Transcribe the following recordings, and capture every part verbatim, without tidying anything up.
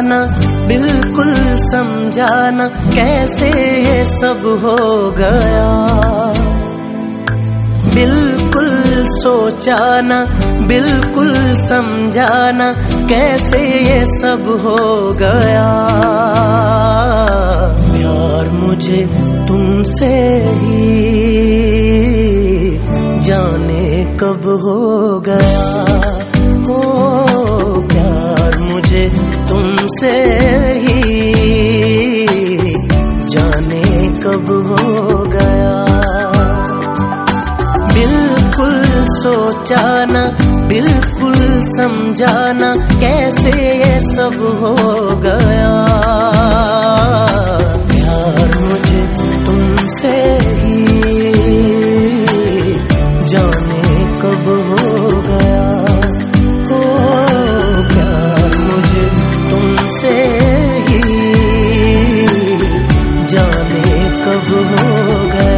सोचाना, बिल्कुल समझाना, कैसे ये सब हो गया। बिल्कुल सोचाना, बिल्कुल समझाना, कैसे ये सब हो गया। प्यार मुझे तुमसे ही जाने कब हो गया। ओ प्यार मुझे तुमसे ही जाने कब हो गया। बिल्कुल सोचाना, बिल्कुल समझाना, कैसे ये सब हो गया। प्यार मुझे तुमसे ही जाने कब हो गया। ओ प्यार मुझे तुमसे ही जाने कब हो गया।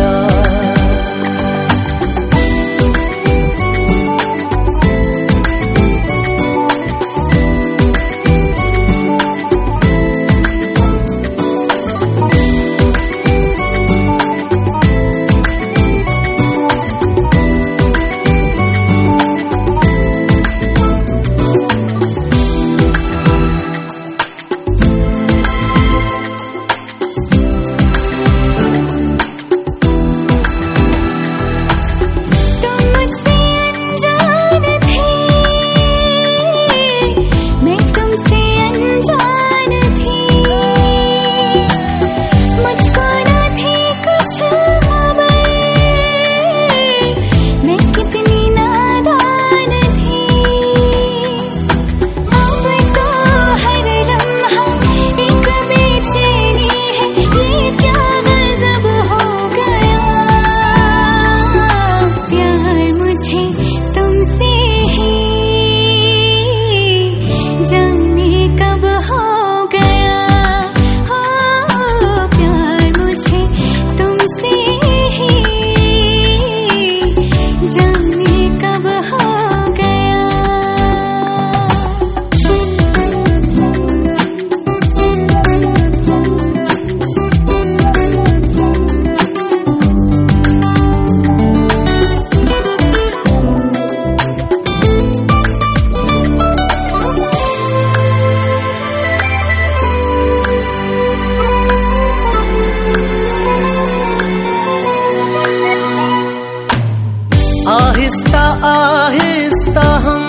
आहिस्ता आहिस्ता हम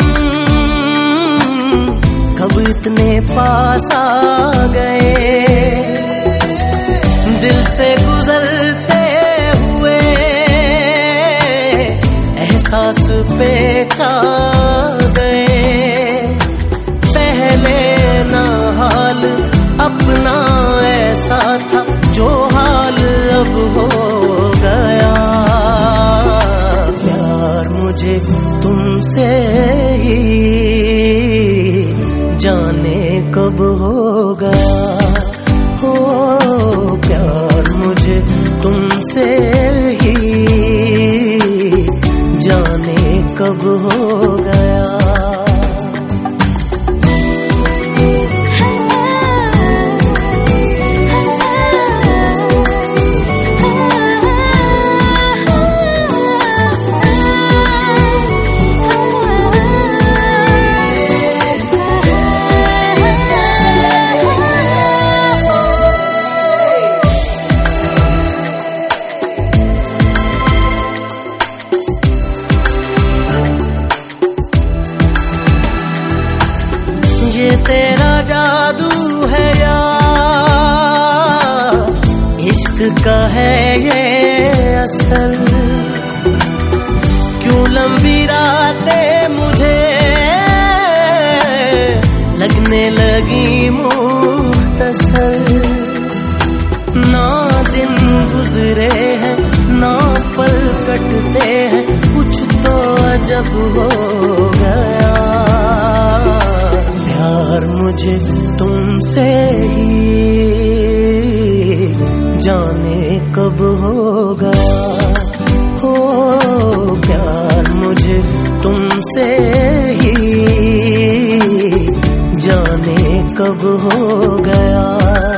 कब इतने पास आ गए। दिल से गुजरते हुए एहसास पे छा गए। पहले ना हाल अपना ऐसा था, जो हाल अब हो गया। मुझे तुमसे ही जाने कब हो गया। हो प्यार मुझे तुमसे ही जाने कब हो गया। ये तेरा जादू है या इश्क का है ये असल। क्यों लंबी रातें मुझे लगने लगी मुख्तसर। ना दिन गुजरे हैं ना पल कटते हैं, कुछ तो अजब हो गया। प्यार मुझे तुमसे ही जाने कब हो गया। हो प्यार मुझे तुमसे ही जाने कब हो गया।